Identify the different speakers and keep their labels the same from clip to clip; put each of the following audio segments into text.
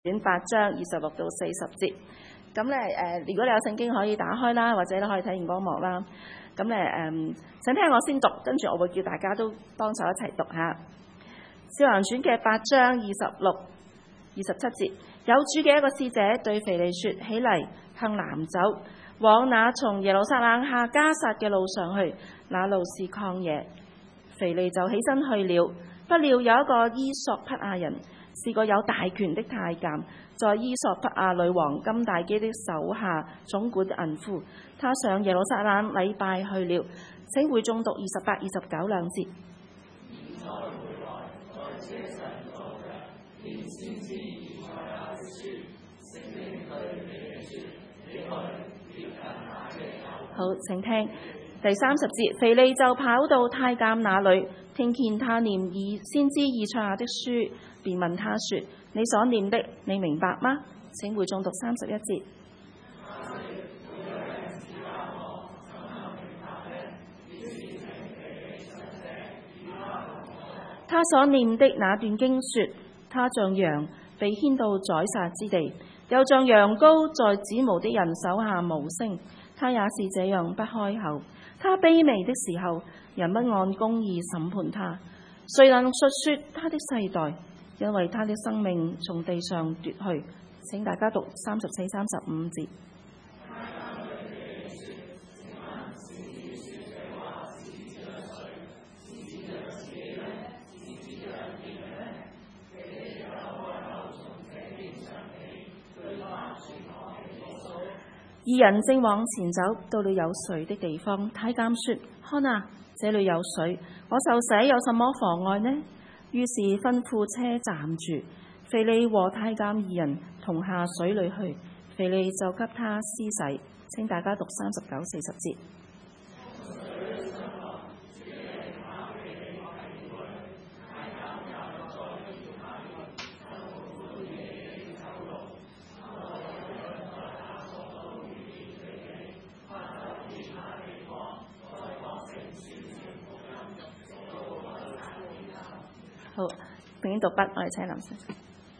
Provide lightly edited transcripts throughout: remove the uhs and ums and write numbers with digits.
Speaker 1: 卷8章26到40節。咁咧如果你有聖經可以打開啦，或者你可以睇熒光幕啦。咁咧請聽我先讀，跟住我會叫大家都幫手一齊讀下。使徒行傳嘅8章26、27節，有主嘅一個使者對腓利說：起嚟，向南走，往那從耶路撒冷下迦撒嘅路上去，那路是曠野。腓利就起身去了。不料有一個伊索匹亞人，是個有大權的太監，在伊索匹亞女王金大基的手下總管銀庫。他上耶路撒冷禮拜去了。請會眾讀28、29兩節。好，請聽第30節。腓利就跑到太監那裏，聽見他念先知以賽亞的書，便問他說：你所念的，你明白嗎？請會眾讀31節。他所念的那段經說：他像羊被牽到宰殺之地，又像羊羔在指毛的人手下無聲。他也是這樣不開口。他卑微的時候，人不按公義審判他。誰能述說他的世代？因為他的生命從地上奪去。請大家讀34、35節。二人正往前走，到了有水的地方。太監說：看啊，這裏有水，我受洗有什麼妨礙呢？於是吩咐車站住。腓利和太監二人同下水裏去，腓利就給他施洗。請大家讀39、40節。好，並讀筆，我哋請林先生。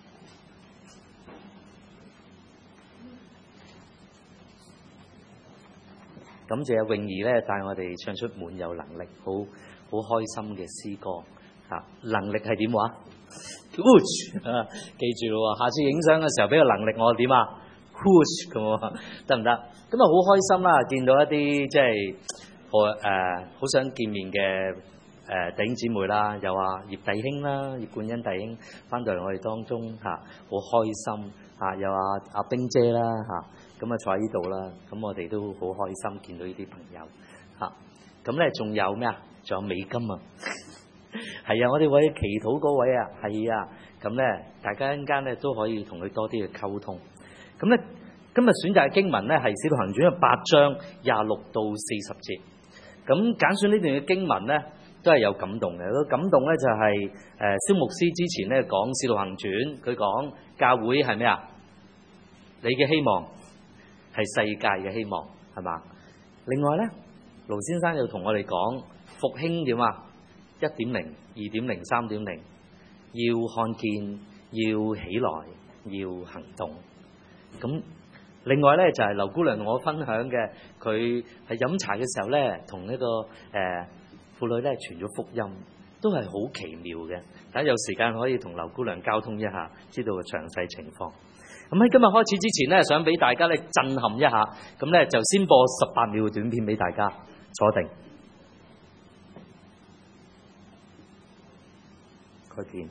Speaker 2: 感謝泳兒咧帶我哋唱出滿有能力、好開心嘅詩歌嚇。能力係點話 ？Push 啊，記住咯喎！下次影相嘅時候俾個能力我點啊 ？Push 咁喎，得唔得？咁啊好開心啦！見到一啲即係好想見面嘅弟兄姊妹啦，有葉弟兄啦、葉冠欣弟兄翻到嚟我哋當中嚇，好開心嚇！有阿冰姐啦嚇。咁啊坐喺呢度啦，咁我哋都好開心見到呢啲朋友嚇。咁咧仲有咩啊？仲有美金啊，係啊！我哋為祈禱嗰位啊，係啊。咁咧大家一陣間咧都可以同佢多啲嘅溝通。咁咧今日選擇嘅經文咧係《使徒行傳》嘅8章26到40節。咁揀選呢段嘅經文咧都係有感動嘅。個感動咧就係蕭牧師之前咧講《使徒行傳》，佢講教會係咩啊？你嘅希望。係世界嘅希望，係嘛？另外咧，盧先生又同我哋講復興點啊？1.0、2.0、3.0，要看見，要起來，要行動。咁另外咧就係劉姑娘同我分享嘅，佢係飲茶嘅時候咧，同呢個婦女咧傳咗福音，都係好奇妙嘅。大家有時間可以同劉姑娘交通一下，知道個詳細情況。咁喺今日開始之前咧，想俾大家咧震撼一下，咁咧就先播18秒嘅短片俾大家坐定。開片。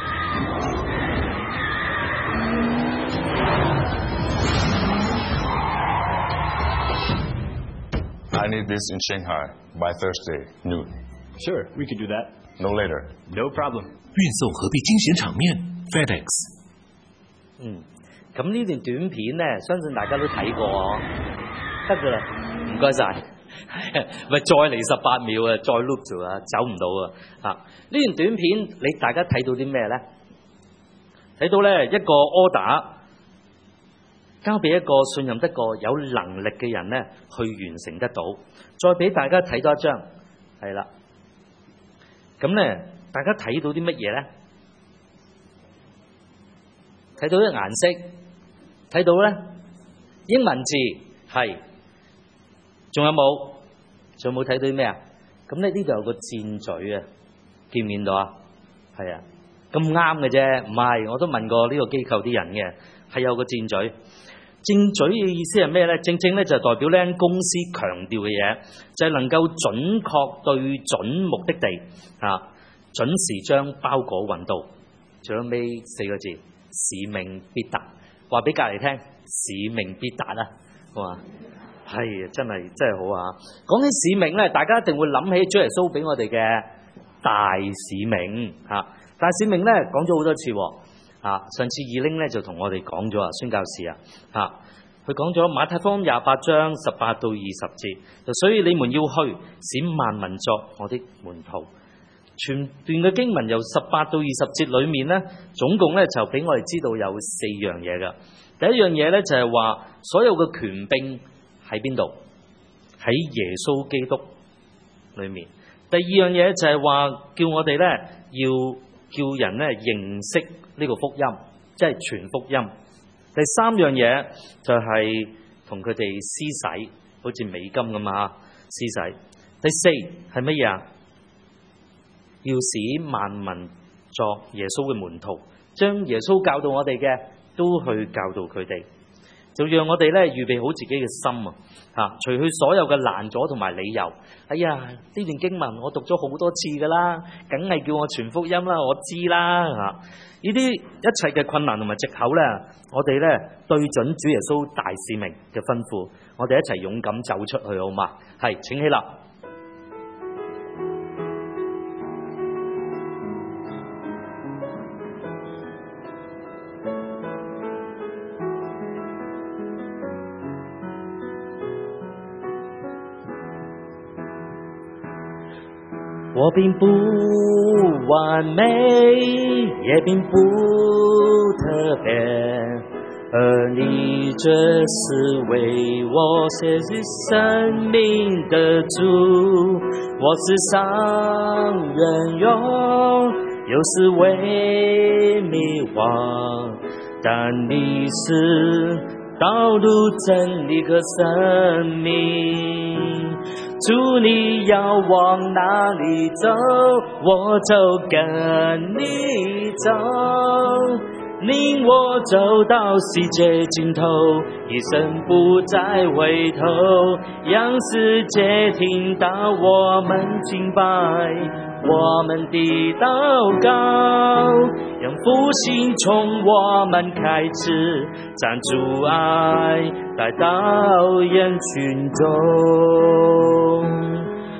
Speaker 3: I need this in Shanghai by Thursday noon.
Speaker 4: Sure, we could do that.
Speaker 3: No later.
Speaker 4: No problem.
Speaker 5: 运送何必惊险场面 FedEx。
Speaker 2: 咁呢段短片咧，相信大家都睇過哦。得噶啦，唔該晒。咪再嚟18秒啊，再 loop 住啊，走唔到啊！呢段短片你大家睇到啲咩咧？睇到咧一個 order 交俾一個信任得過、有能力嘅人咧，去完成得到。再俾大家睇多一張，係啦。咁咧，大家睇到啲乜嘢咧？ 睇到啲顏色，睇到咧英文字係，仲有冇？仲有冇睇到啲咩啊？咁咧呢度有個箭嘴啊，見唔見到啊？係啊，咁啱嘅啫，唔係，我都問過呢個機構啲人嘅，係有個箭嘴。箭嘴嘅意思係咩咧？正正咧就代表呢間公司強調嘅嘢，就係能夠準確對準目的地啊，準時將包裹運到。最後尾4個字，使命必達。話俾隔離聽，使命必達啊！哇，係真係好啊！講起使命咧，大家一定會諗起主耶穌俾我哋嘅大使命嚇。大使命咧講咗好多次喎。上次二拎咧就同我哋講咗宣教士佢講咗馬太福音28章18到20節，所以你們要去，使萬民作我的門徒。全段嘅經文由18到20節裏面咧，總共咧就俾我哋知道有4樣嘢噶。第一樣嘢咧就係話，所有嘅權柄喺邊度？喺耶穌基督裏面。第二樣嘢就係話，叫我哋咧要叫人咧認識呢個福音，即係傳福音。第三樣嘢就係同佢哋施洗，好似美金咁啊，施洗。第四係乜嘢啊？要使萬民作耶穌嘅門徒，將耶穌教導我哋嘅都去教導佢哋，就讓我哋咧預備好自己嘅心除去所有嘅攔阻同埋理由。哎呀，呢段經文我讀咗好多次噶啦，梗係叫我傳福音啦，我知啦呢啲一切嘅困難同埋藉口咧，我哋咧對準主耶穌大使命嘅吩咐，我哋一齊勇敢走出去，好嘛？係，請起立。我並不完美，也並不特別，而你卻是為我捨去生命的主。我時常軟弱，有時會迷惘，但你是道路、真理和生命。主，你要往哪裡走，我就跟你走，領我走到世界盡頭，一生不再回頭，讓世界聽到我們敬拜，我們的禱告，讓復興從我們開始，將主愛帶到人群中。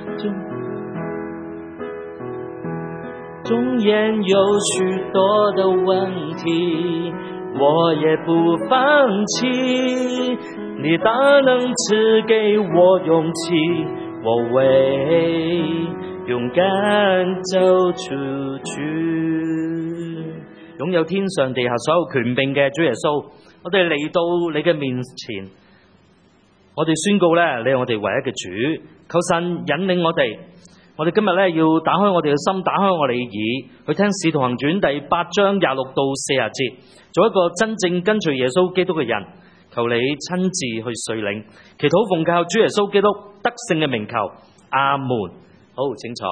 Speaker 2: 縱然有許多的問題，我也不放棄，你大能賜給我勇氣，我會勇敢走出去。擁有天上地下所有權柄嘅主耶穌，我哋嚟到你嘅面前，我哋宣告咧，你係我哋唯一嘅主，求神引領我哋。我哋今日咧要打開我哋嘅心，打開我哋嘅耳，去聽《使徒行傳》第8章26到40節，做一個真正跟隨耶穌基督嘅人。求你親自去率領，祈禱奉靠主耶穌基督得勝嘅名求，阿門。好，請坐。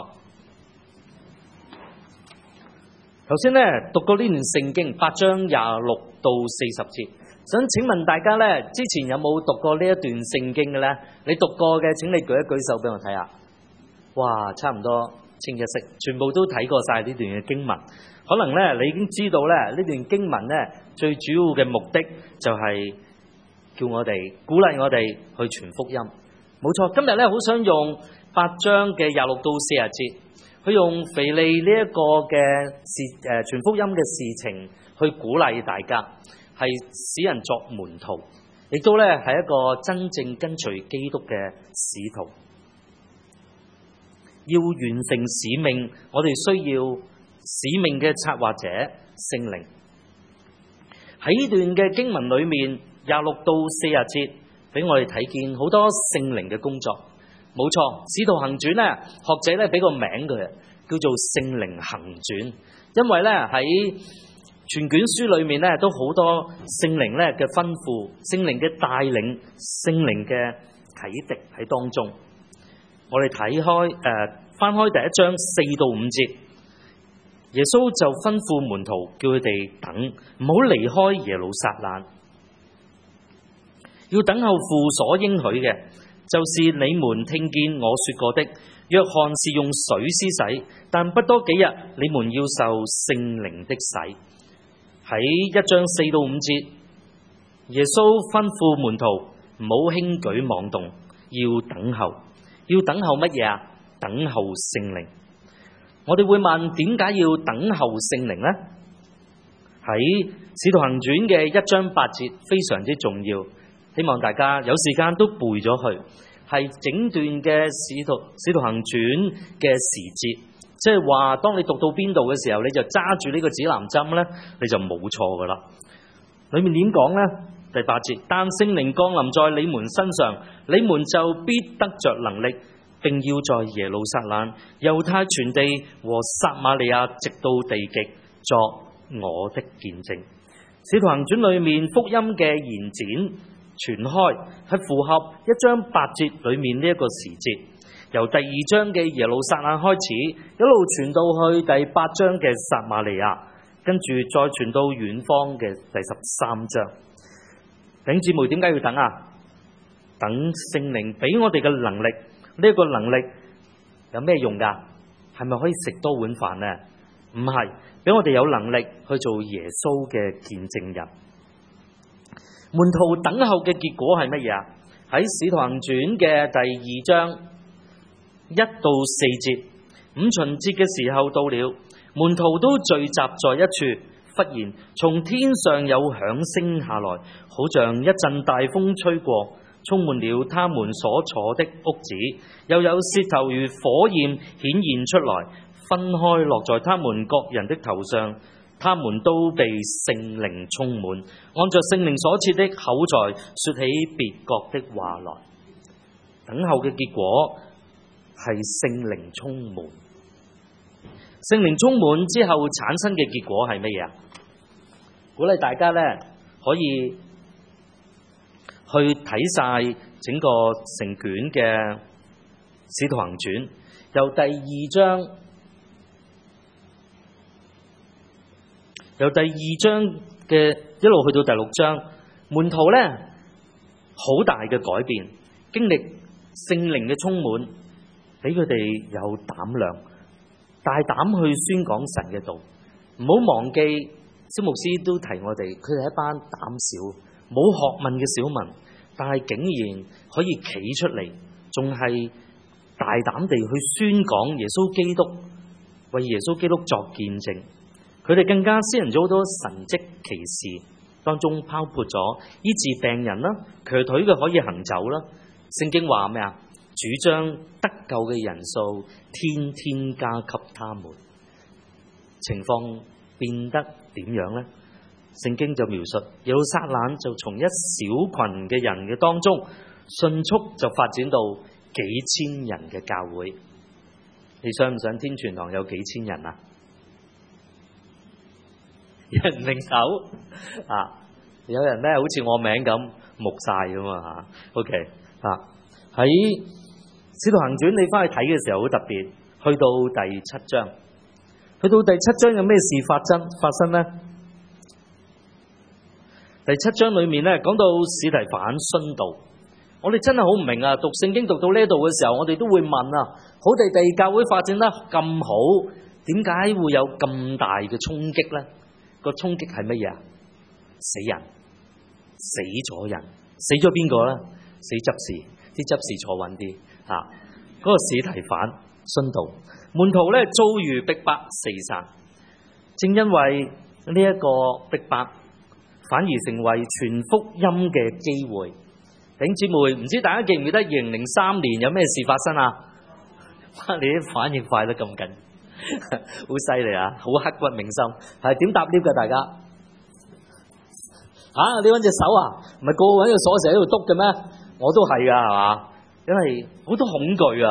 Speaker 2: 頭先咧讀過呢段聖經8章26到40節，想請問大家咧，之前有冇讀過呢一段聖經嘅咧？你讀過嘅，請你舉一舉手俾我睇下。哇，差唔多清一色，全部都睇過晒呢段嘅經文。可能咧，你已經知道咧，呢段經文咧最主要嘅目的就係叫我哋鼓勵我哋去傳福音。冇錯，今日咧好想用8章嘅26到40節，去用腓利呢一個嘅傳福音嘅事情去鼓勵大家，係使人作門徒，亦都咧係一個真正跟隨基督嘅使徒。要完成使命，我哋需要使命嘅策劃者聖靈。喺呢段嘅經文裏面26到40節，俾我哋睇見好多聖靈嘅工作。冇錯，使徒行傳咧，學者咧俾個名佢，叫做聖靈行傳。因為咧喺全卷書裏面咧都好多聖靈咧嘅吩咐、聖靈嘅帶領、聖靈嘅啟迪喺當中。我哋睇開翻開第一章4到5節，耶穌就吩咐門徒叫佢哋等，唔好離開耶路撒冷，要等候父所應許嘅，就是你們聽見我說過的。約翰是用水施洗，但不多幾日，你們要受聖靈的洗。喺1章4到5節，耶穌吩咐門徒唔好輕舉妄動，要等候。要等候乜嘢啊？等候聖靈。我哋會問，點解要等候聖靈呢？喺使徒行傳嘅1章8節非常之重要，希望大家有時間都背咗去。係整段嘅使徒行傳嘅時節，即係話當你讀到邊度嘅時候，你就揸住呢個指南針咧，你就冇錯噶啦。裏面點講呢？第8節，但聖靈降臨在你們身上，你們就必得着能力，並要在耶路撒冷、猶太全地和撒瑪利亞直到地極作我的見證。使徒行傳裏面福音嘅延展傳開，係符合1章8節裏面呢一個時節，由第2章嘅耶路撒冷開始，一路傳到去第8章嘅撒瑪利亞，跟住再傳到遠方嘅第13章。弟兄姊妹，點解要等啊？等聖靈俾我哋嘅能力，呢個能力有咩用噶？係咪可以食多碗飯呢？唔係，俾我哋有能力去做耶穌嘅見證人。門徒等候嘅結果係乜嘢啊？喺使徒行傳嘅第2章1到4節，五旬節嘅時候到了，門徒都聚集在一處，忽然從天上有響聲下來，好像一陣大風吹過，充滿了他們所坐的屋子，又有舌頭如火焰顯現出來，分開落在他們各人的頭上。他們都被聖靈充滿，按着聖靈所賜的口才說起別國的話來。等候嘅結果係聖靈充滿，聖靈充滿之後產生嘅結果係乜嘢啊？鼓勵大家呢可以去睇晒整個成卷嘅使徒行傳，由第2章嘅一路去到第6章，門徒呢好大嘅改變，經歷聖靈嘅充滿，俾佢哋有膽量，大膽去宣講神嘅道。唔好忘記，蕭牧師都提我哋，佢哋係一班膽小、冇學問嘅小民，但係竟然可以企出嚟，仲係大膽地去宣講耶穌基督，為耶穌基督作見證。佢哋更加施行咗好多神蹟奇事，當中包括咗醫治病人啦，瘸腿嘅可以行走啦。聖經話咩啊？主將得救嘅人數天天加給他們。情況變得點樣呢？聖經就描述耶路撒冷就從一小群嘅人嘅當中，迅速就發展到幾千人嘅教會。你想唔想天全堂有幾千人啊？人領手啊！有人咧好似我名咁木晒咁啊嚇。OK 啊，喺使徒行傳你翻去睇嘅時候好特別，去到第7章，去到第7章有咩事發生呢？第7章裏面咧講到司提反殉道，我哋真係好唔明啊！讀聖經讀到呢度嘅時候，我哋都會問啊：好地地教會發展得咁好，點解會有咁大嘅衝擊呢？個衝擊係乜嘢啊？死人，死咗人，死咗邊個呢？死執事，啲執事坐穩啲啊！嗰個司提反殉道，門徒咧遭遇逼迫四散，正因為呢一個逼迫，反而成為傳福音嘅機會。弟兄姊妹，唔知大家記唔記得2003年有咩事發生啊？你啲反應快得咁緊。好犀利啊！好刻骨銘心，係點搭 lift 㗎？大家你揾隻手啊？唔係個個揾個鎖匙喺度篤嘅咩？我都係㗎，係嘛？因為好多恐懼啊，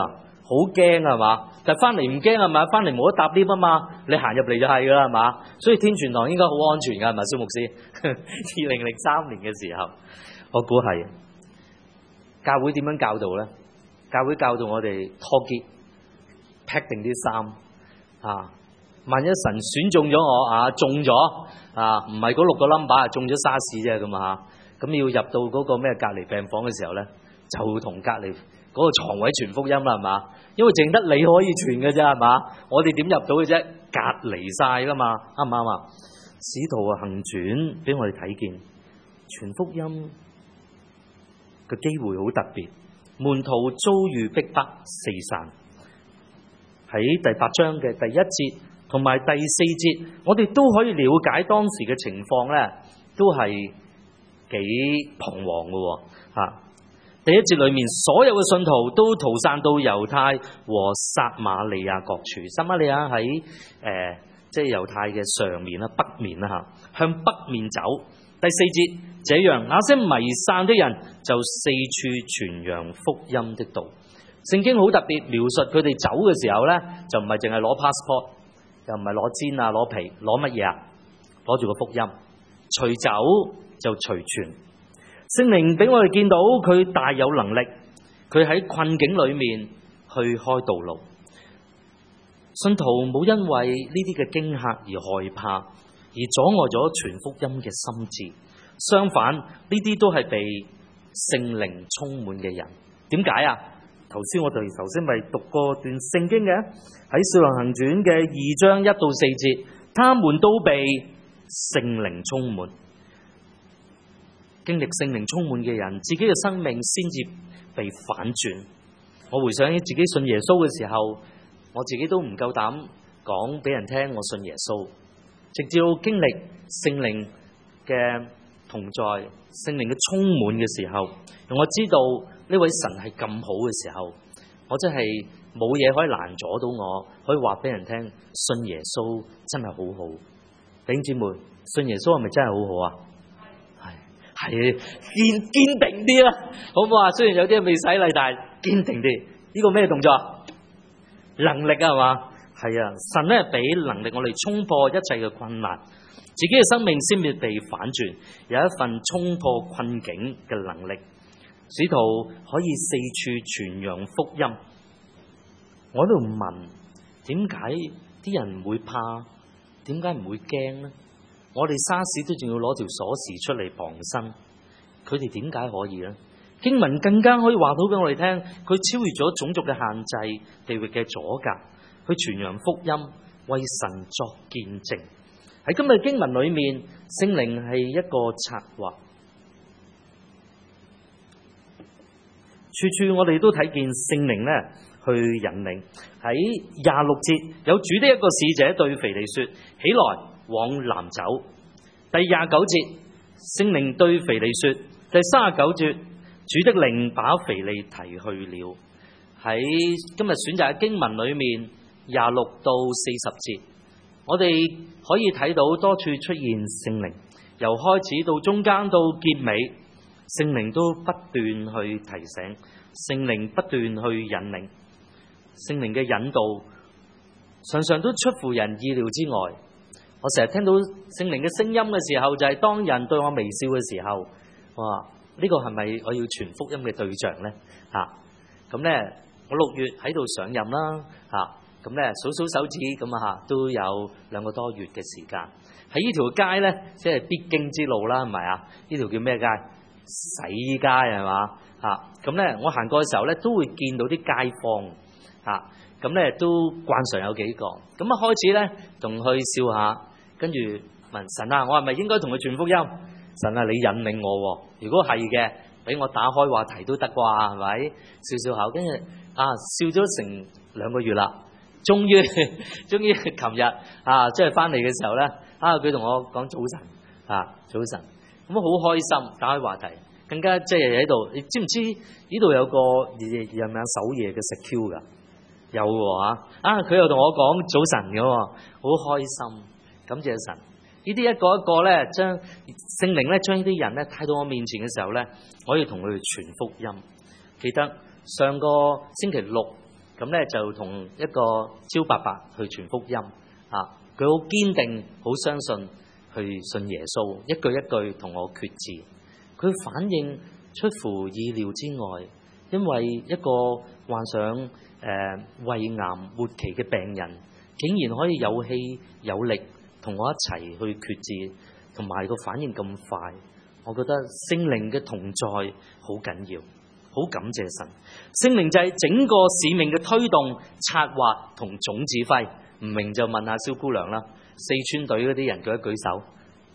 Speaker 2: 好驚係嘛？但係翻嚟唔驚係嘛？翻嚟冇得搭 lift 啊嘛，你行入嚟就係㗎啦係嘛？所以天全堂應該好安全㗎係咪，蕭牧師？2003年嘅時候，我估係。教會點樣教導咧？教會教導我哋拖結，pack 定啲衫啊！萬一神選中咗我啊，中咗啊，唔係嗰6個 number 中咗沙士啫咁啊！咁要入到嗰個咩隔離病房嘅時候咧，就同隔離嗰個床位傳福音啦係嘛？因為淨得你可以傳嘅啫係嘛？我哋點入到嘅啫？隔離晒啦嘛，啱唔啱啊？使徒行傳俾我哋睇見傳福音嘅機會好特別，門徒遭遇逼迫四散。喺第8章嘅第1節同埋第4節，我哋都可以了解當時嘅情況咧，都係幾彷徨嘅嚇。第1節裏面，所有嘅信徒都逃散到猶太和撒瑪利亞各處。撒瑪利亞喺即係猶太嘅上面啦、北面啦嚇，向北面走。第4節，這樣那些迷散的人就四處傳揚福音的道。聖經好特別描述佢哋走嘅時候咧，就唔係淨係攞 passport， 又唔係攞氈啊、攞皮，攞乜嘢啊？攞住個福音，隨走就隨傳。聖靈俾我哋見到佢大有能力，佢喺困境裏面去開道路。信徒冇因為呢啲嘅驚嚇而害怕，而阻礙咗傳福音嘅心志。相反，呢啲都係被聖靈充滿嘅人。點解啊？頭先咪讀過段聖經嘅，喺使徒行傳嘅2章1到4節，他們都被聖靈充滿。經歷聖靈充滿嘅人，自己嘅生命先至被反轉。我回想起自己信耶穌嘅時候，我自己都唔夠膽講俾人聽我信耶穌，直至到經歷聖靈嘅同在，聖靈嘅充滿嘅時候，讓我知道呢位神係咁好嘅時候，我真係冇嘢可以攔阻到我，可以話俾人聽信耶穌真係好好。弟兄姊妹，信耶穌係咪真係好好啊？係堅定啲啦，好唔好啊？雖然有啲未洗禮，但係堅定啲。呢個咩動作？能力啊，係嘛？係啊，神咧俾能力我哋衝破一切嘅困難，自己嘅生命先至被反轉，有一份衝破困境嘅能力。使徒可以四處傳揚福音。我喺度問，點解啲人唔會怕？點解唔會驚呢？我哋沙士都仲要攞條鎖匙出嚟傍身，佢哋點解可以呢？經文更加可以話到俾我哋聽，佢超越咗種族嘅限制、地域嘅阻隔，去傳揚福音，為神作見證。喺今日經文裏面，聖靈係一個策劃，處處我哋都睇見聖靈咧去引領。喺26節，有主的一個使者對腓利說：起來，往南走。第29節，聖靈對腓利說。第39節，主的靈把腓利提去了。喺今日選擇嘅經文裏面，26到40節，我哋可以睇到多處出現聖靈，由開始到中間到結尾，聖靈都不斷去提醒，聖靈不斷去引領，聖靈嘅引導常常都出乎人意料之外。我成日聽到聖靈嘅聲音嘅時候，就係當人對我微笑嘅時候，哇！呢個係咪我要傳福音嘅對象呢？咁呢，我6月喺度上任啦，咁呢數數手指咁都有2個多月嘅時間。喺呢條街呢，即係必經之路啦，係咪啊？呢條叫咩街？洗衣街係嘛？咁呢，我行過嘅時候呢，都會見到啲街坊，咁呢都慣常有幾個。咁開始呢，同佢笑下，跟住問神啊，我係咪應該同佢傳福音？神啊，你引領我喎。如果係嘅，俾我打開話題都得啩，係咪？笑笑口，跟住笑咗成2個月啦。終於琴日即係翻嚟嘅時候咧，佢同我講早晨，早晨，咁好開心，打開話題，更加即係喺度。你知唔知呢度有個夜晚守夜嘅食 Q 噶？有喎佢又同我講早晨嘅喎，好開心，感謝神。呢啲一個一個咧，將聖靈咧將呢啲人咧帶到我面前嘅時候咧，我要同佢哋傳福音。記得上個星期6 咁咧就同一個焦伯伯去傳福音啊！佢好堅定，好相信去信耶穌，一句一句同我決志。佢反應出乎意料之外，因為一個患上胃癌末期嘅病人，竟然可以有氣有力同我一齊去決志，同埋個反應咁快，我覺得聖靈嘅同在好緊要。好感謝神，聖靈就係整個使命嘅推動、策劃同總指揮。唔明就問下蕭姑娘啦。四川隊嗰啲人舉一舉手。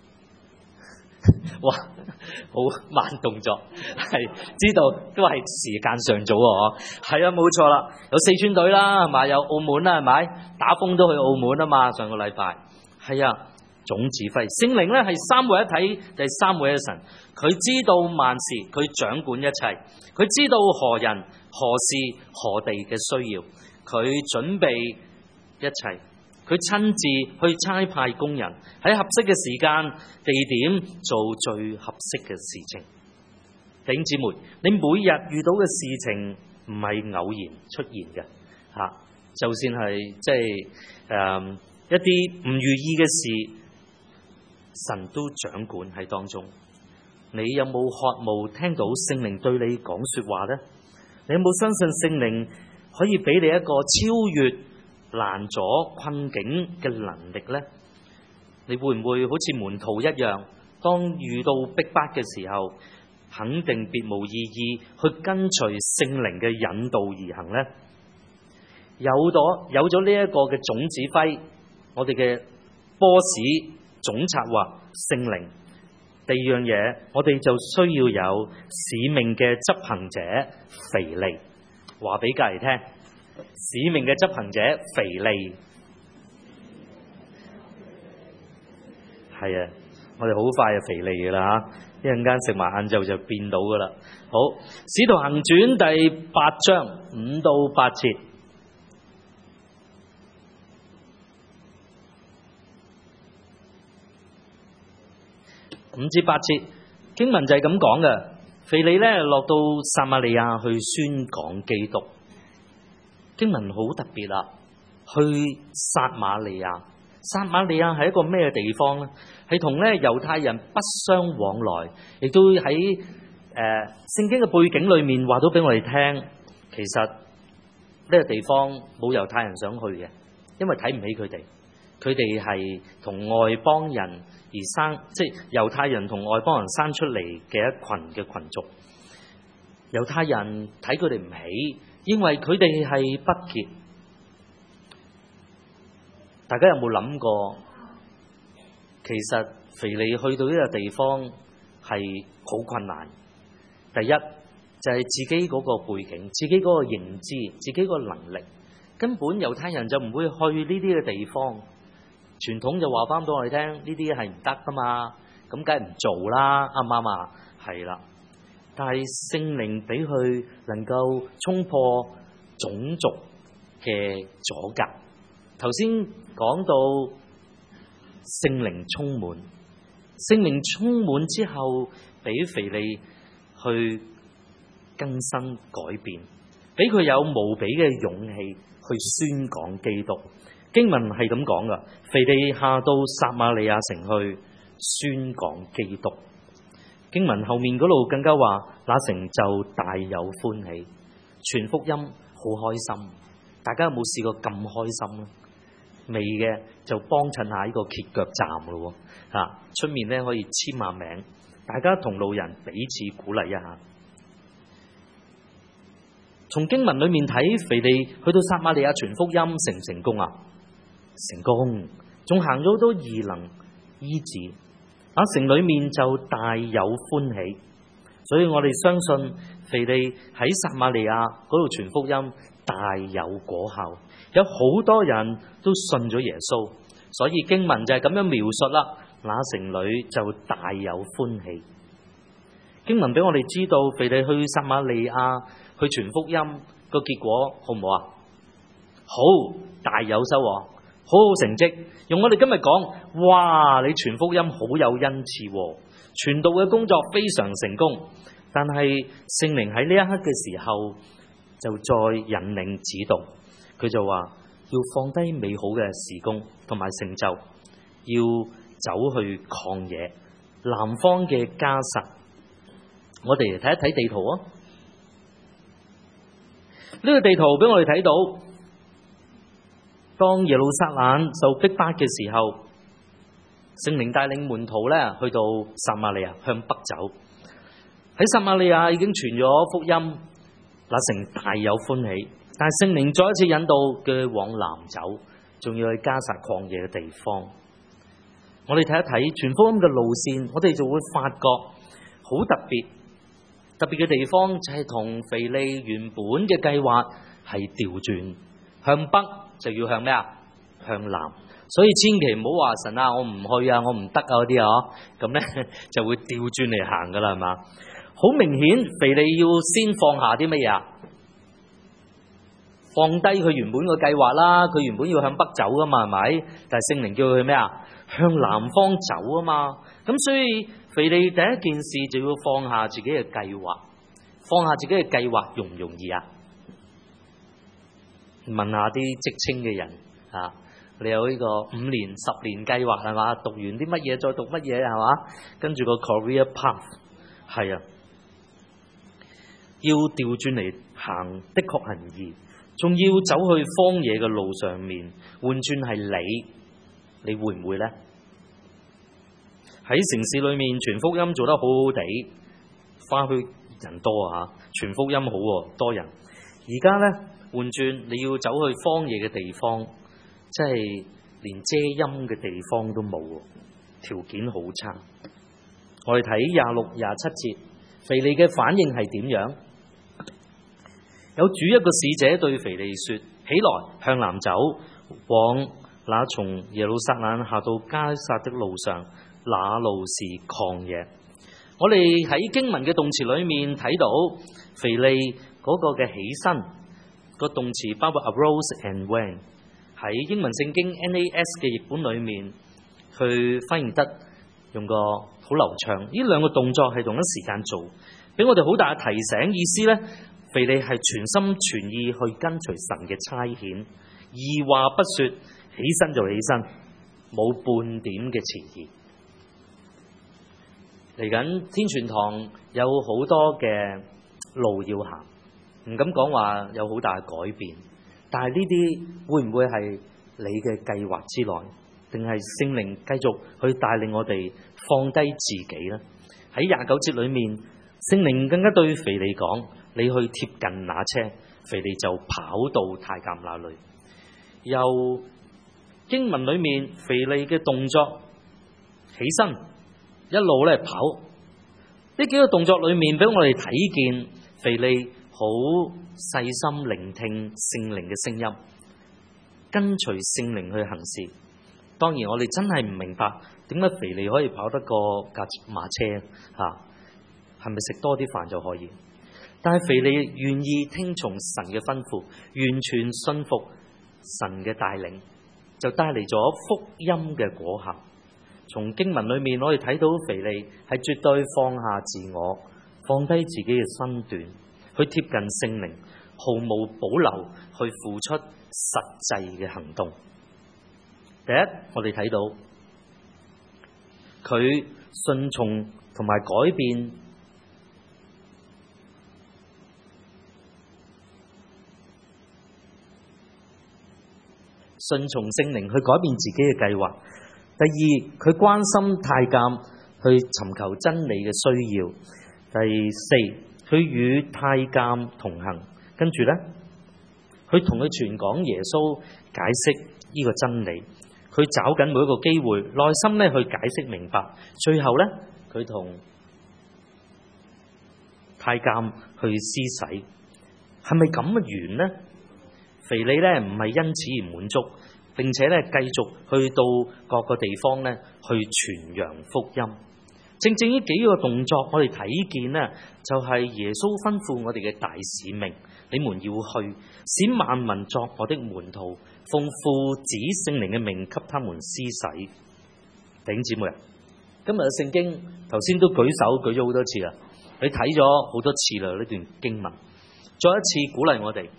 Speaker 2: 哇，好慢動作，係知道都係時間上早啊！係啊，冇錯啦，有四川隊啦，係嘛？有澳門啦，係咪？打風都去澳門啊嘛，上個禮拜。係啊。總指揮聖靈咧係三位一體，第三位嘅神，佢知道萬事，佢掌管一切，佢知道何人何事何地嘅需要，佢準備一切，佢親自去差派工人喺合適嘅時間地點做最合適嘅事情。弟兄姊妹，你每日遇到嘅事情唔係偶然出現嘅吓，就算係即係一啲唔如意嘅事，神都掌管喺當中。你有冇渴慕聽到聖靈對你講說話呢？你有冇相信聖靈可以俾你一個超越難阻困境嘅能力呢？你會唔會好似門徒一樣，當遇到逼迫嘅時候，肯定別無意義去跟隨聖靈嘅引導而行呢？有咗呢一個嘅總指揮，我哋嘅boss總策劃聖靈。第二樣嘢，我哋就需要有使命嘅執行者腓利。話俾隔籬聽，使命嘅執行者腓利。係啊，我哋好快就腓利噶啦吓，一陣間食埋晏晝就變到噶啦。好，使徒行傳第8章5到8節。5至8節經文就係咁講嘅。腓利咧落到撒瑪利亞去宣講基督。經文好特別啊，去撒瑪利亞。撒瑪利亞係一個咩地方呢？係同咧猶太人不相往來，亦都喺聖經嘅背景裏面話到俾我哋聽，其實呢個地方冇猶太人想去嘅，因為睇唔起佢哋。佢哋係同外邦人而生，即係猶太人同外邦人生出嚟嘅一群嘅群族。猶太人睇佢哋唔起，因為佢哋係不潔。大家有冇諗過？其實腓利去到呢個地方係好困難。第一就係自己嗰個背景、自己嗰個認知、自己個能力，根本猶太人就唔會去呢啲嘅地方。傳統就話翻俾我哋聽，呢啲係唔得噶嘛，咁梗係唔做啦，啱唔啱啊？係啦，但係聖靈俾佢能夠衝破種族嘅阻隔。頭先講到聖靈充滿，聖靈充滿之後，俾腓利去更新改變，俾佢有無比嘅勇氣去宣講基督。經文係咁講噶，腓利下到撒瑪利亞城去宣講基督。經文後面嗰度更加話，那城就大有歡喜，傳福音好開心。大家有冇試過咁開心咧？未嘅就幫襯下呢個歇腳站咯，出面咧可以簽下名，大家同路人彼此鼓勵一下。從經文裏面睇，腓利去到撒瑪利亞傳福音成唔成功啊？成功，仲行咗好多異能醫治，城裏面就大有歡喜。所以我哋相信腓利喺撒瑪利亞嗰度傳福音大有果效，有好多人都信咗耶穌。所以經文就係咁樣描述啦，那城裏就大有歡喜。經文俾我哋知道，腓利去撒瑪利亞去傳福音個結果好唔好啊？好，大有收穫，好好成績。用我哋今日講，哇！你傳福音好有恩賜，傳道嘅工作非常成功。但係聖靈喺呢一刻嘅時候， 就再引領指導，佢就話要放低美好嘅事工同埋成就，要走去曠野南方嘅迦薩。我哋嚟睇一睇地圖啊！呢個地圖俾我哋睇到，當耶路撒冷受逼迫嘅時候，聖靈帶領門徒咧去到撒瑪利亞向北走。喺撒瑪利亞已經傳咗福音，那城大有歡喜。但係聖靈再一次引導佢往南走，仲要去迦薩曠野嘅地方。我哋睇一睇傳福音嘅路線，我哋就會發覺好特別嘅地方就係同腓利原本嘅計劃係調轉，向北就要向咩啊？向南。所以千祈唔好話神啊，我唔去啊，我唔得啊嗰啲啊，咁咧就會調轉嚟行噶啦，係嘛？好明顯，腓利要先放下啲乜嘢啊？放低佢原本嘅計劃啦，佢原本要向北走噶嘛，係咪？但係聖靈叫佢去咩啊？向南方走啊嘛。咁所以腓利第一件事就要放下自己嘅計劃。放下自己嘅計劃容唔容易啊？問下啲職青嘅人啊，你有呢個5年、10年計劃係嘛？讀完啲乜嘢再讀乜嘢係嘛？跟住個 career path 係啊，要調轉嚟行的確係唔易，仲要走去荒野嘅路上面，換轉係你會唔會呢？喺城市裏面傳福音做得好好地，花墟人多啊，傳福音好喎，多人。而家呢，換轉你要走去荒野嘅地方，即係連遮陰嘅地方都冇，條件好差。我哋睇26、27節，腓利嘅反應係點樣？有主一個使者對腓利說：起來，向南走，往那從耶路撒冷下到迦薩的路上，那路是曠野。我哋喺經文嘅動詞裏面睇到腓利嗰個嘅起身，個動詞包括 arose and went。喺英文聖經 NAS 嘅譯本裏面，佢翻譯得用個好流暢。呢兩個動作係同一時間做，俾我哋好大嘅提醒。意思呢，腓利係全心全意去跟隨神嘅差遣，二話不說，起身就起身，冇半點嘅遲疑。嚟緊天全堂有好多嘅路要行，唔敢講話有好大嘅改變，但係呢啲會唔會係你嘅計劃之內，定係聖靈繼續去帶領我哋放低自己呢？喺29節裏面，聖靈更加對腓利講：你去貼近那車，腓利就跑到太監那裏。由經文裏面腓利嘅動作起身，一路咧跑，呢幾個動作裏面俾我哋睇見腓利好細心聆聽聖靈嘅聲音，跟隨聖靈去行事。當然我哋真係唔明白點解腓利可以跑得過架馬車嚇，係咪食多啲飯就可以？但係腓利願意聽從神嘅吩咐，完全信服神嘅帶領，就帶嚟咗福音嘅果效。從經文裏面我哋睇到腓利係絕對放下自我，放低自己嘅身段，去貼近聖靈，毫無保留去付出實際嘅行動。第一，我哋睇到佢順從同埋改變，順從聖靈去改變自己嘅計劃。第二，佢關心太監去尋求真理嘅需要。第四，佢與太監同行，跟住呢，佢同佢傳講耶穌，解釋呢個真理。佢找緊每一個機會，內心咧去解釋明白。最後呢，佢同太監去施洗，係咪咁嘅完呢？腓利呢唔係因此而滿足，並且咧繼續去到各個地方咧去傳揚福音。正正呢幾個動作，我哋睇見呢，就係耶穌吩咐我哋嘅大使命。你們要去，使萬民作我的門徒，奉父子聖靈嘅名給他們施洗。弟兄姊妹啊，今日嘅聖經頭先都舉手舉咗好多次啦，你睇咗好多次啦呢段經文。 再一次鼓勵我哋，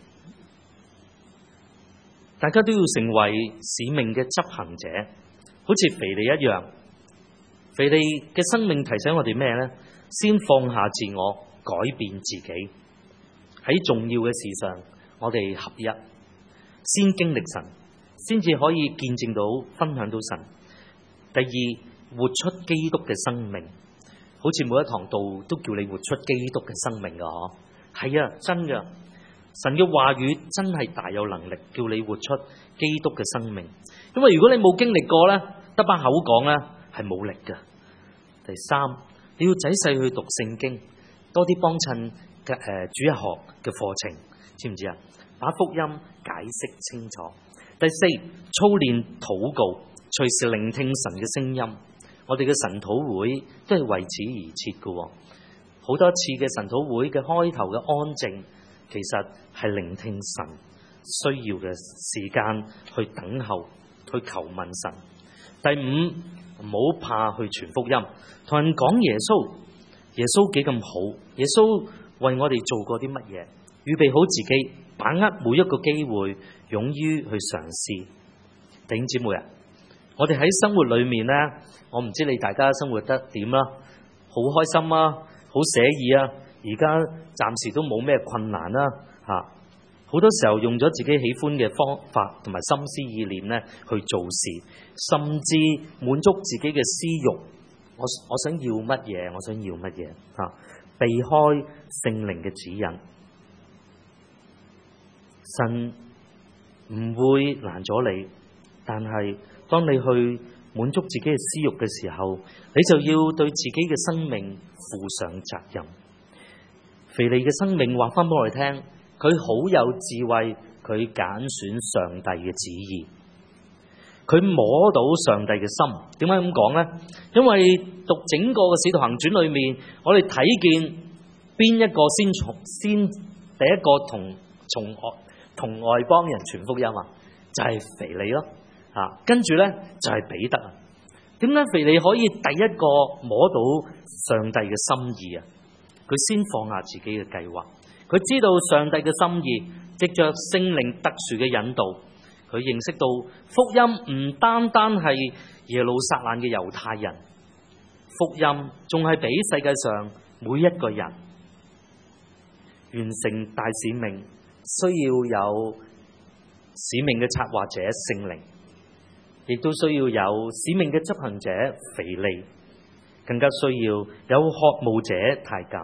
Speaker 2: 大家都要成為使命嘅執行者，好似腓利一樣。腓利嘅生命提醒我哋咩呢？先放下自我，改變自己。喺重要嘅事上，我哋合一，先經歷神，先至可以見證到、分享到神。第二，活出基督嘅生命，好似每一堂道都叫你活出基督嘅生命㗎嗬。係啊，真㗎，神嘅話語真係大有能力，叫你活出基督嘅生命。因為如果你冇經歷過呢，得把口講呢，係冇力㗎。第三，你要仔細去讀聖經，多啲幫襯主日學嘅課程，知唔知啊？把福音解釋清楚。第四，操練禱告，隨時聆聽神嘅聲音。我哋嘅晨禱會都係為此而設嘅。好多次嘅晨禱會嘅開頭嘅安靜，其實係聆聽神需要嘅時間，去等候，去求問神。第五，唔好怕去傳福音，同人講耶穌，耶穌幾咁好，耶穌為我哋做過啲乜嘢，預備好自己，把握每一個機會，勇於去嘗試。弟兄姊妹啊，我哋喺生活裏面呢，我唔知你大家生活得點啦，好開心啊，好寫意啊，而家暫時都冇咩困難啦嚇。好多時候用咗自己喜歡嘅方法同埋心思意念呢去做事，甚至滿足自己嘅私慾。我想要乜嘢？我想要乜嘢嚇？避開聖靈嘅指引，神唔會攔咗你，但係當你去滿足自己嘅私慾嘅時候，你就要對自己嘅生命負上責任。腓利嘅生命話翻俾我哋聽，佢好有智慧，佢揀選上帝嘅旨意，佢摸到上帝嘅心。點解咁講呢？因為讀整個嘅使徒行傳裏面，我哋睇見邊一個先第一個同外邦人傳福音啊？就係腓利咯。跟住呢，就係彼得啊。點解腓利可以第一個摸到上帝嘅心意啊？佢先放下自己嘅計劃，佢知道上帝嘅心意，藉着聖靈特殊嘅引導，佢認識到福音唔單單係耶路撒冷嘅猶太人，福音仲係俾世界上每一個人。完成大使命需要有使命嘅策劃者聖靈，亦都需要有使命嘅執行者腓利，更加需要有渴慕者太監。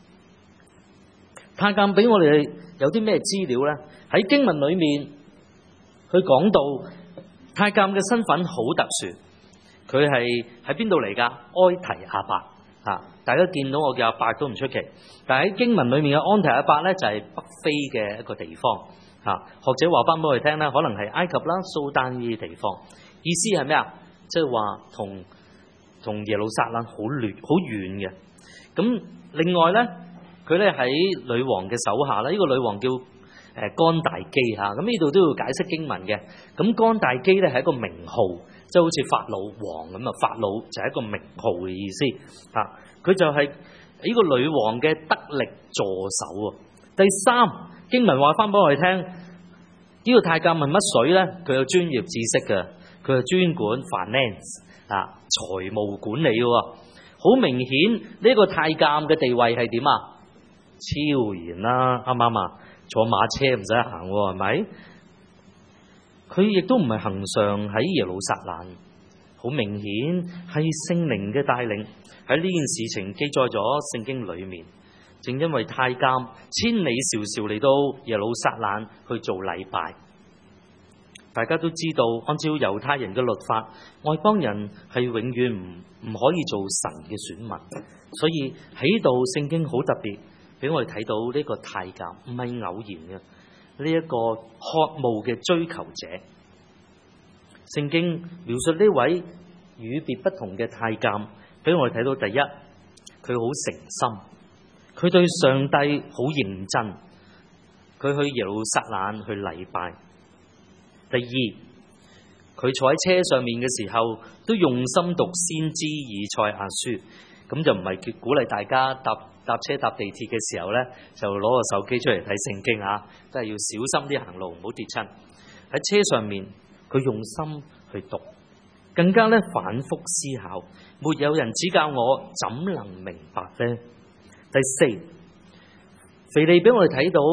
Speaker 2: 太監俾我哋有啲咩資料呢？喺經文裏面，佢講到太監嘅身份好特殊，佢係喺邊度嚟㗎？埃提阿伯大家見到我叫阿伯都唔出奇，但係喺經文裏面嘅安提阿伯呢，就係北非嘅一個地方。學者話翻俾我哋聽呢，可能係埃及啦、蘇丹呢啲地方。意思係咩啊？即係話同耶路撒冷好遠嘅。咁另外呢，佢咧喺女王嘅手下啦，呢個女王叫干大基嚇。咁呢度都要解釋經文嘅。咁干大基咧係一個名號，即係好似法老王咁啊。法老就係一個名號嘅意思嚇。佢就係呢個女王嘅得力助手啊。第三，經文話翻俾我哋聽，呢個太監係乜水咧？佢有專業知識嘅，佢係專管 finance 財務管理嘅。好明顯呢個太監嘅地位係點啊？超然啦，啱唔啱啊？坐馬車唔使行喎，係咪？佢亦都唔係恆常喺耶路撒冷，好明顯係聖靈嘅帶領。喺呢件事情記載咗聖經裏面。正因為太監千里迢迢嚟到耶路撒冷去做禮拜，大家都知道，按照猶太人嘅律法，外邦人係永遠唔可以做神嘅選民。所以喺度聖經好特別，俾我哋睇到呢個太監唔係偶然嘅，呢一個渴慕嘅追求者。聖經描述呢位與別不同嘅太監，俾我哋睇到第一，佢好誠心。佢對上帝好認真，佢去耶路撒冷去禮拜。第二，佢坐喺車上面嘅時候，都用心讀先知以賽亞書， 咁就唔係叫鼓勵大家搭車搭地鐵嘅時候呢，就攞個手機出嚟睇聖經啊，都係要小心啲行路，唔好跌親。喺車上面，佢用心去讀，更加咧反覆思考。沒有人指教我，怎能明白呢？第四，腓利俾我哋睇到，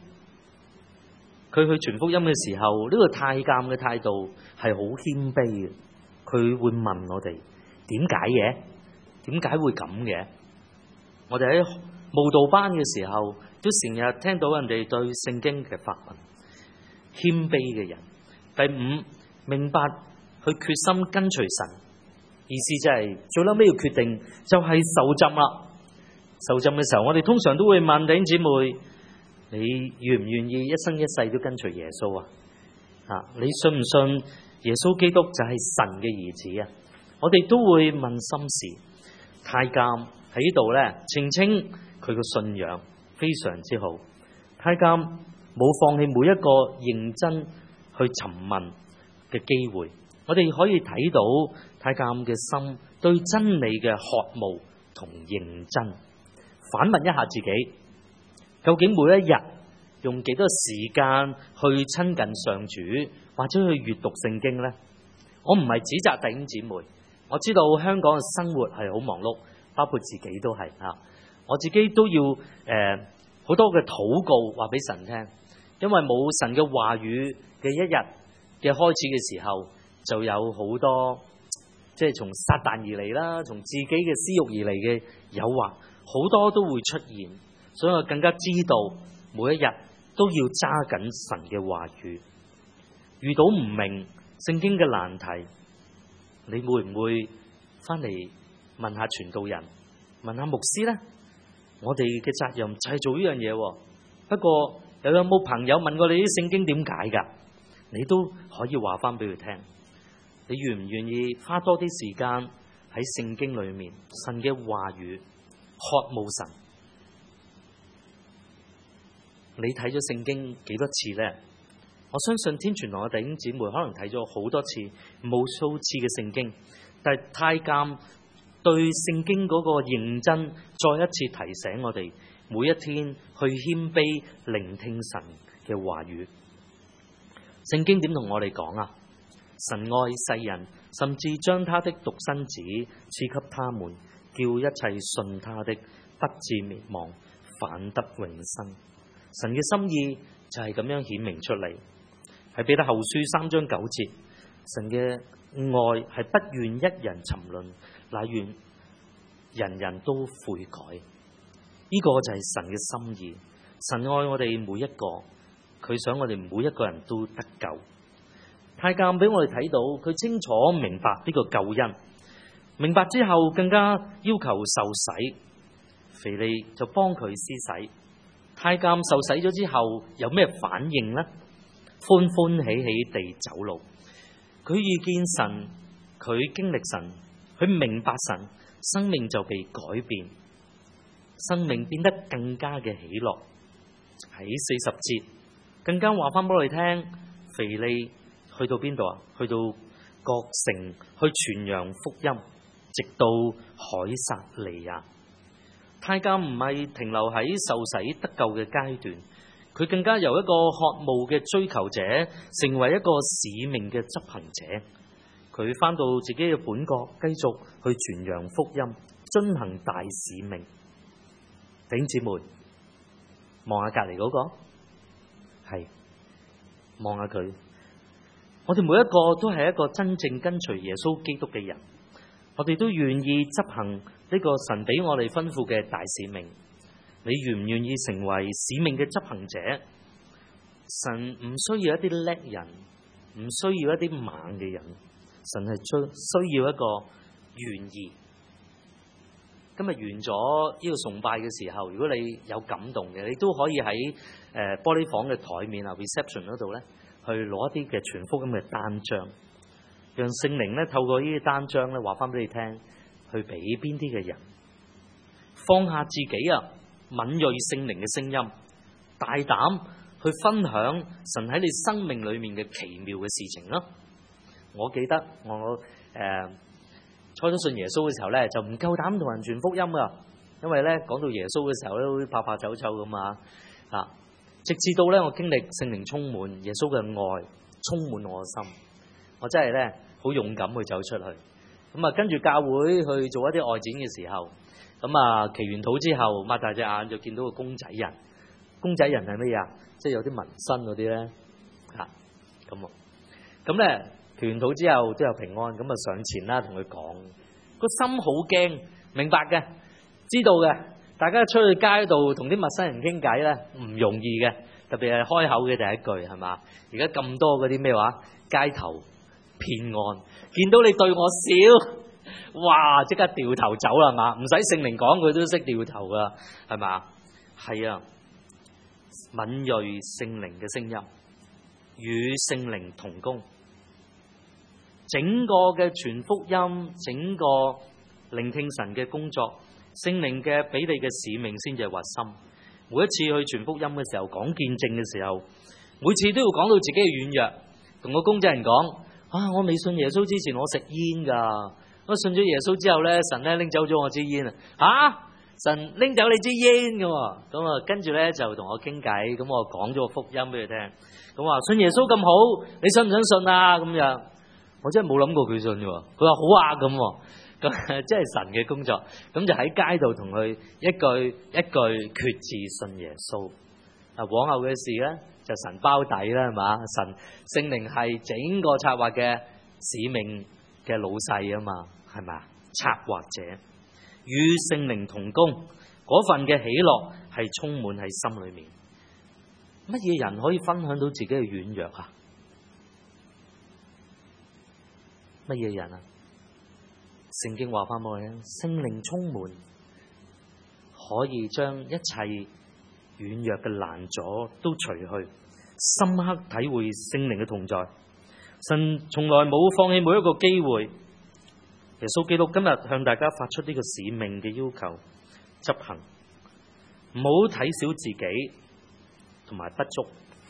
Speaker 2: 佢去傳福音嘅時候，呢個太監嘅態度係好謙卑嘅。佢會問我哋點解嘅？點解會咁嘅？我哋喺慕道班嘅時候，都成日聽到人哋對聖經嘅發問。謙卑嘅人。第五，明白去決心跟隨神，意思就係最後尾要決定就係受浸啦。受浸嘅時候，我哋通常都會問弟兄姊妹：你願唔願意一生一世都跟隨耶穌啊？你信唔信耶穌基督就係神嘅兒子啊？我哋都會問心事。太監喺呢度咧澄清佢個信仰非常之好。太監冇放棄每一個認真去尋問嘅機會。我哋可以睇到太監嘅心對真理嘅渴慕同認真。反問一下自己，究竟每一日用幾多時間去親近上主，或者去閱讀聖經呢？我唔係指責弟兄姊妹，我知道香港嘅生活係好忙碌，包括自己都係啊。我自己都要好多嘅禱告話俾神聽，因為冇神嘅話語嘅一日嘅開始嘅時候，就有好多即係從撒旦而嚟啦，從自己嘅私欲而嚟嘅誘惑，好多都會出現，所以我更加知道每一日都要揸緊神嘅話語。遇到唔明聖經嘅難題，你會唔會翻嚟問下傳道人，問下牧師呢？我哋嘅責任就係做呢樣嘢。不過又有冇朋友問過你啲聖經點解噶？你都可以話翻俾佢聽。你願唔願意花多啲時間喺聖經裏面，神嘅話語，渴慕神？你睇咗聖經幾多次呢？我相信天全堂嘅弟兄姊妹可能睇咗好多次、無數次嘅聖經，但係太監對聖經嗰個認真，再一次提醒我哋每一天去謙卑聆聽神嘅話語。聖經點同我哋講啊？神愛世人，甚至將他的獨生子賜給他們，叫一切信他的不至滅亡，反得永生。神嘅心意就係咁樣顯明出嚟。喺彼得後書3章9節，神嘅愛係不願一人沉淪，乃願人人都悔改。呢個就係神嘅心意。神愛我哋每一個，佢想我哋每一個人都得救。太監俾我哋睇到，佢清楚明白呢個救恩，明白之後更加要求受洗。腓利就幫佢施洗。太監受洗咗之後有咩反應呢？歡歡喜喜地走路。佢遇見神，佢經歷神，佢明白神，生命就被改變，生命變得更加嘅喜樂。喺40節更加話翻俾我哋聽，腓利去到邊度啊？去到各城去傳揚福音，直到凱撒利亞。太監唔係停留喺受洗得救嘅階段，佢更加由一個渴慕嘅追求者，成為一個使命嘅執行者。佢翻到自己嘅本國，繼續去傳揚福音，遵行大使命。弟兄姊妹，望下隔籬嗰個，係望下佢。我哋每一個都係一個真正跟隨耶穌基督嘅人，我哋都願意執行呢個神俾我哋吩咐嘅大使命。你願唔願意成為使命嘅執行者？神唔需要一啲叻人，唔需要一啲猛嘅人，神係需要一個願意。今日完咗呢個崇拜嘅時候，如果你有感動嘅，你都可以喺玻璃房嘅台面啊 reception 嗰度咧，去攞一啲嘅傳福音嘅單張，讓聖靈咧透過呢啲單張咧話翻俾你聽，去俾邊啲嘅人，放下自己啊，敏銳聖靈嘅聲音，大膽去分享神喺你生命裏面嘅奇妙嘅事情啦。我記得我初初信耶穌嘅時候咧，就唔夠膽同人傳福音噶，因為咧講到耶穌嘅時候咧，好似怕怕醜醜咁啊！直至到咧我經歷聖靈充滿，耶穌嘅愛充滿我嘅心，我真係咧好勇敢去走出去。咁啊，跟住教會去做一啲外展嘅時候，咁啊祈完禱之後，擘大隻眼就見到個公仔人。公仔人係乜嘢啊？即係有啲紋身嗰啲咧咁咧祈完禱之後都有平安，咁啊上前啦同佢講，個心好驚，明白嘅，知道嘅。大家出去街度同啲陌生人傾偈咧唔容易嘅，特別係開口嘅第一句係嘛？而家咁多嗰啲咩話街頭騙案，見到你對我笑，哇！即刻掉頭走啦嘛，唔使聖靈講佢都識掉頭噶，係嘛？係啊，敏銳聖靈嘅聲音，與聖靈同工，整個嘅傳福音，整個聆聽神嘅工作，聖靈嘅俾你嘅使命先至係核心。每一次去傳福音嘅時候，講見證嘅時候，每次都要講到自己嘅軟弱，同個公仔人講我未信耶穌之前我食煙噶，我信咗耶穌之後咧，神咧拎走咗我支煙神拎走你支煙噶，咁啊跟住咧就同我傾偈，咁我講咗個福音俾佢聽，咁話信耶穌咁好，你信唔想信啊？咁樣我真係冇諗過佢信嘅，佢話好啊咁即係神嘅工作，咁就喺街度同佢一句一句決志信耶穌。往後嘅事咧就神包底啦，係嘛？神聖靈係整個策劃嘅使命嘅老細啊嘛，係咪啊？策劃者與聖靈同工，嗰份嘅喜樂係充滿喺心裏面。乜嘢人可以分享到自己嘅軟弱啊？乜嘢人啊？聖經話翻俾我聽，聖靈充滿，可以將一切軟弱嘅攔阻都除去，深刻體會聖靈嘅同在。神從來冇放棄每一個機會。耶穌基督今日向大家發出呢個使命嘅要求，執行，唔好睇小自己同埋不足。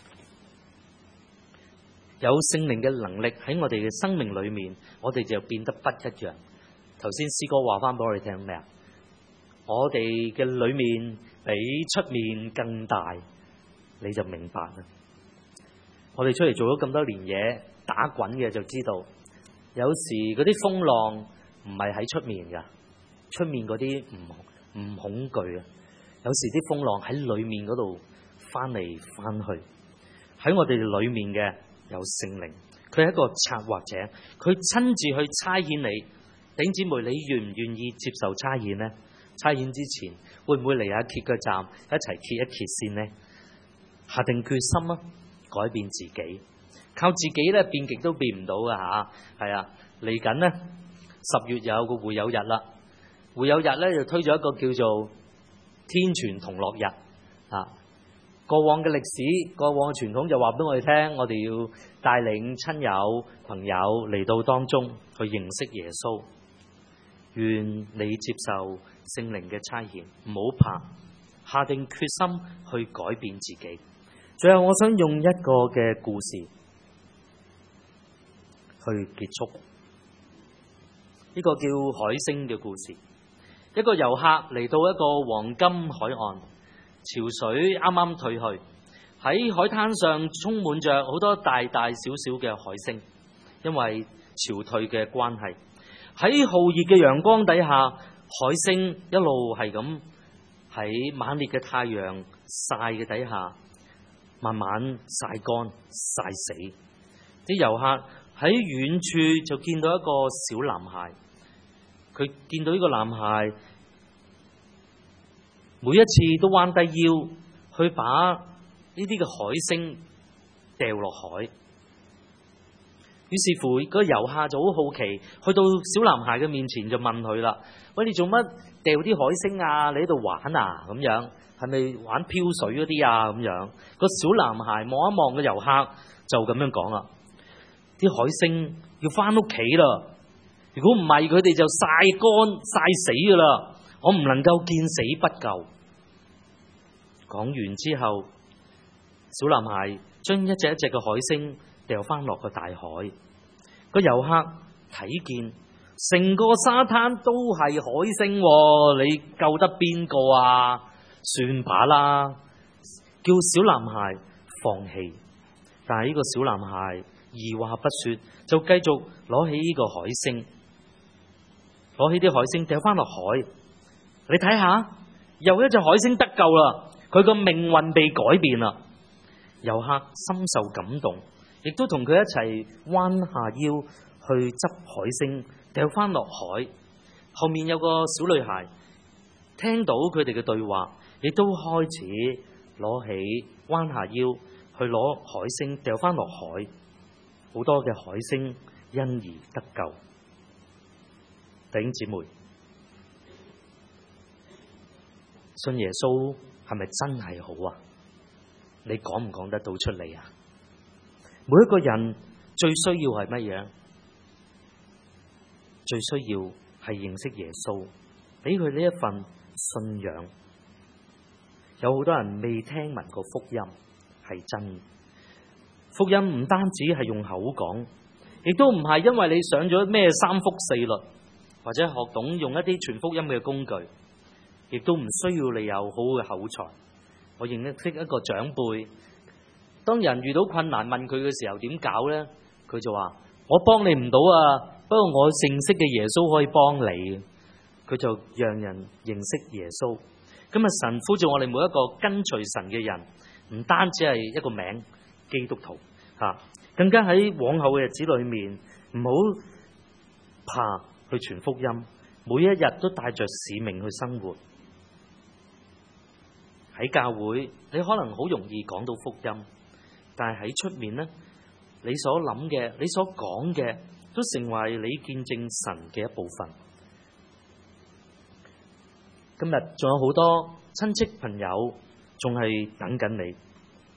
Speaker 2: 有聖靈嘅能力喺我哋嘅生命裏面，我哋就變得不一樣。頭先詩歌話翻俾我哋聽咩啊？我哋嘅裏面比出面更大，你就明白啦。我哋出嚟做咗咁多年嘢，打滾嘅就知道，有時嗰啲風浪唔係喺出面噶，出面嗰啲唔恐懼啊。有時啲風浪喺裏面嗰度翻嚟翻去，喺我哋裏面嘅有聖靈，佢係一個策劃者，佢親自去差遣你。弟兄姊妹，你願唔願意接受差遣呢？差遣之前會唔會嚟下揭個站，一齊揭一揭先呢？下定決心啊，改變自己，靠自己咧變極都變唔到噶吓。係啊，嚟緊呢10月有個會友日啦，會友日咧就推咗一個叫做天全同樂日啊。過往嘅歷史，過往嘅傳統就話俾我哋聽，我哋要帶領親友朋友嚟到當中去認識耶穌。願你接受聖靈嘅差遣，唔好怕，下定決心去改變自己。最後我想用一個嘅故事去結束，呢個叫海星嘅故事。一個遊客嚟到一個黃金海岸，潮水啱啱退去，喺海灘上充滿着好多大大小小嘅海星，因為潮退嘅關係。喺酷熱嘅陽光底下，海星一路係咁喺猛烈嘅太陽曬嘅底下，慢慢曬乾曬死。啲遊客喺遠處就見到一個小男孩，佢見到呢個男孩每一次都彎低腰去把呢啲嘅海星掉落海。於是乎，個遊客就好好奇，去到小男孩嘅面前就問佢啦：喂，你做乜掉啲海星啊？你喺度玩啊？咁樣係咪玩漂水嗰啲啊？咁樣個小男孩望一望個遊客，就咁樣講啦：啲海星要翻屋企啦！如果唔係，佢哋就曬乾曬死噶啦！我唔能夠見死不救。講完之後，小男孩將一隻一隻嘅海星掉翻落個大海。個遊客睇見成個沙灘都係海星喎，你救得邊個啊？算把啦，叫小男孩放棄。但係呢個小男孩二話不說，就繼續攞起呢個海星，攞起啲海星掉翻落海。你睇下，又一隻海星得救啦，佢個命運被改變啦。遊客深受感動，亦都同佢一齊彎下腰去執海星，掉翻落海。後面有個小女孩聽到佢哋嘅對話，亦都開始攞起彎下腰去攞海星，掉翻落海。好多嘅海星因而得救。弟兄姊妹，信耶穌係咪真係好啊？你講唔講得到出嚟啊？每一個人最需要係乜嘢？最需要係認識耶穌，俾佢呢一份信仰。有好多人未聽聞過福音，係真。福音唔單止係用口講，亦都唔係因為你上咗咩三福四律，或者學懂用一啲傳福音嘅工具，亦都唔需要你有好好嘅口才。我認識一個長輩，當人遇到困難問佢嘅時候點搞呢？佢就話：我幫你唔到啊，不過我認識嘅耶穌可以幫你。佢就讓人認識耶穌。今日神呼召我哋每一個跟隨神嘅人，唔單止係一個名基督徒，更加喺往後嘅日子裏面，唔好怕去傳福音，每一日都帶着使命去生活。喺教會，你可能好容易講到福音，但係喺出面呢，你所諗嘅、你所講嘅，都成為你見證神嘅一部分。今日仲有好多親戚朋友仲係等緊你。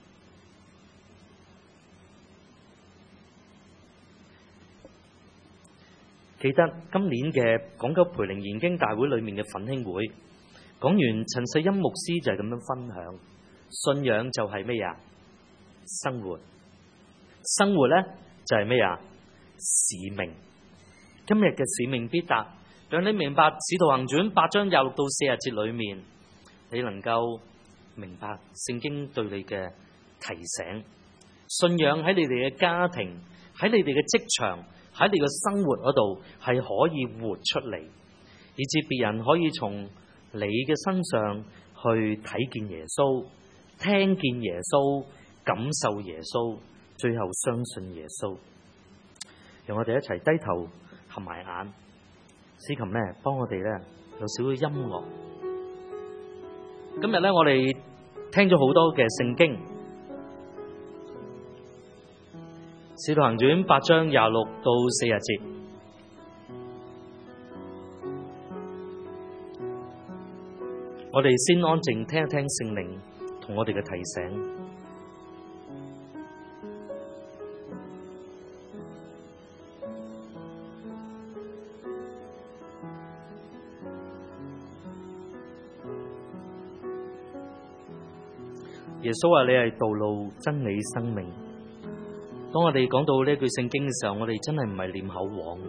Speaker 2: 記得今年嘅港九培靈研經大會裏面嘅奮興會，講完陳世欽牧師就係咁樣分享，信仰就係咩呀？生活，生活呢就係咩呀？使命。今日嘅使命必達，讓你明白《使徒行傳》8章26到40節裏面，你能夠明白聖經對你嘅提醒。信仰喺你哋嘅家庭，喺你哋嘅職場，喺你嘅生活嗰度係可以活出嚟，以致別人可以從你嘅身上去睇見耶穌，聽見耶穌，感受耶穌，最後相信耶穌。讓我哋一齊低頭合埋眼，司琴呢幫我哋呢有少少音樂。今日呢，我哋聽咗好多嘅聖經，使徒行傳8章26到40節，我哋先安靜聽一聽聖靈同我哋嘅提醒。耶穌話：你係道路、真理、生命。當我哋講到呢句聖經嘅時候，我哋真係唔係念口簧。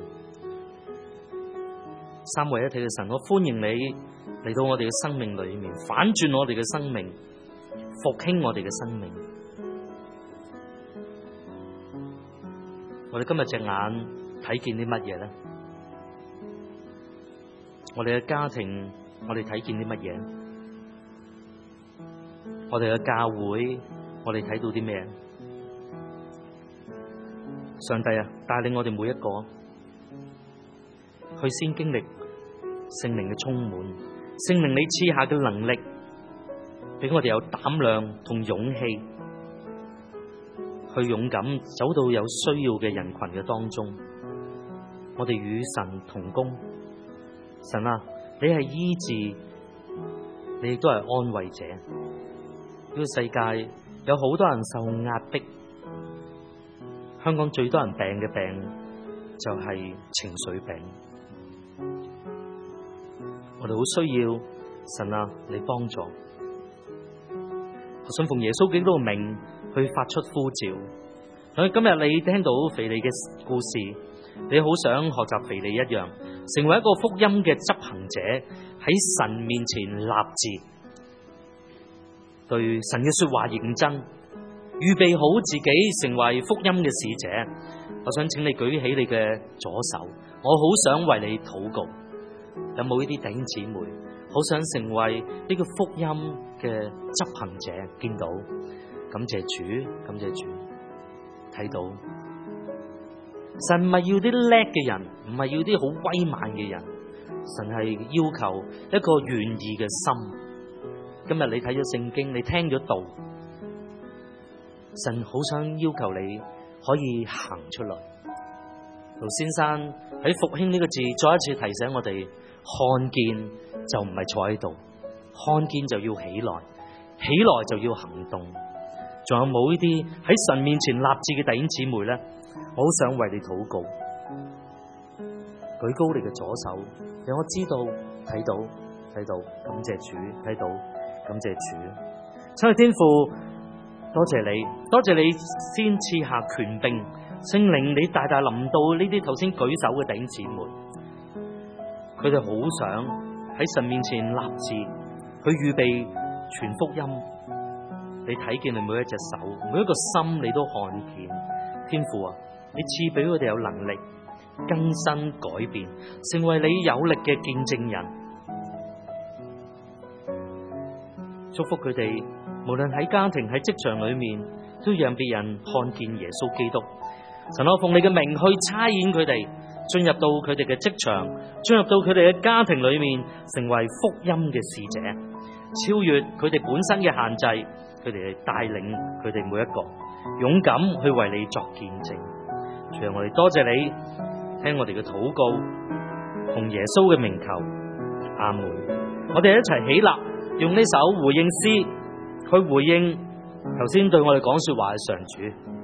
Speaker 2: 三位一體嘅神，我歡迎你嚟到我哋嘅生命裏面，反轉我哋嘅生命，復興我哋嘅生命。我哋今日隻眼睇見啲乜嘢咧？我哋嘅家庭，我哋睇見啲乜嘢？我哋嘅教會，我哋睇到啲咩？上帝啊，帶領我哋每一個去先經歷聖靈嘅充滿，聖靈你賜下嘅能力，俾我哋有膽量同勇氣，去勇敢走到有需要嘅人群嘅當中。我哋與神同工，神啊，你係醫治，你亦都係安慰者。呢個世界有好多人受壓迫，香港最多人病嘅病就係情緒病。我哋好需要神啊，你幫助。我信奉耶穌基督嘅名去發出呼召。所以今日你聽到腓利嘅故事， 你好想學習腓利一樣，成為一個福音嘅執行者，喺神面前立志，對神嘅說話認真，預備好自己成為福音嘅使者。我想請你舉起你嘅左手，我好想為你禱告。有冇呢啲弟兄姊妹好想成為呢個福音嘅執行者？見到，感謝主，感謝主，睇到神唔係要啲叻嘅人，唔係要啲好威猛嘅人，神係要求一個願意嘅心。今日你睇咗聖經，你聽咗道，神好想要求你可以行出來。盧先生喺復興呢個字再一次提醒我哋，看見就唔係坐喺度，看見就要起來，起來就要行動。仲有冇呢啲喺神面前立志嘅弟兄姊妹呢？我好想為你禱告，舉高你嘅左手，讓我知道睇到，感謝主，睇到感謝主。親愛天父，多謝你先賜下權柄，聖靈你大大臨到呢啲頭先舉手嘅弟兄姊妹，佢哋好想喺神面前立志，去預備傳福音。你睇見你每一隻手，每一個心，你都看見。天父啊，你賜俾佢哋有能力更新改變，成為你有力嘅見證人。祝福佢哋，無論喺家庭、喺職場裏面，都讓別人看見耶穌基督。神，我奉你嘅名去差遣佢哋，進入到佢哋嘅職場，進入到佢哋嘅家庭裏面，成為福音嘅使者，超越佢哋本身嘅限制。佢哋帶領佢哋每一個勇敢去為你作見證。主啊，我哋多謝你聽我哋嘅禱告，奉耶穌嘅名求，阿門。我哋一齊起立，用呢首回應詩去回應頭先對我哋講說話嘅上主。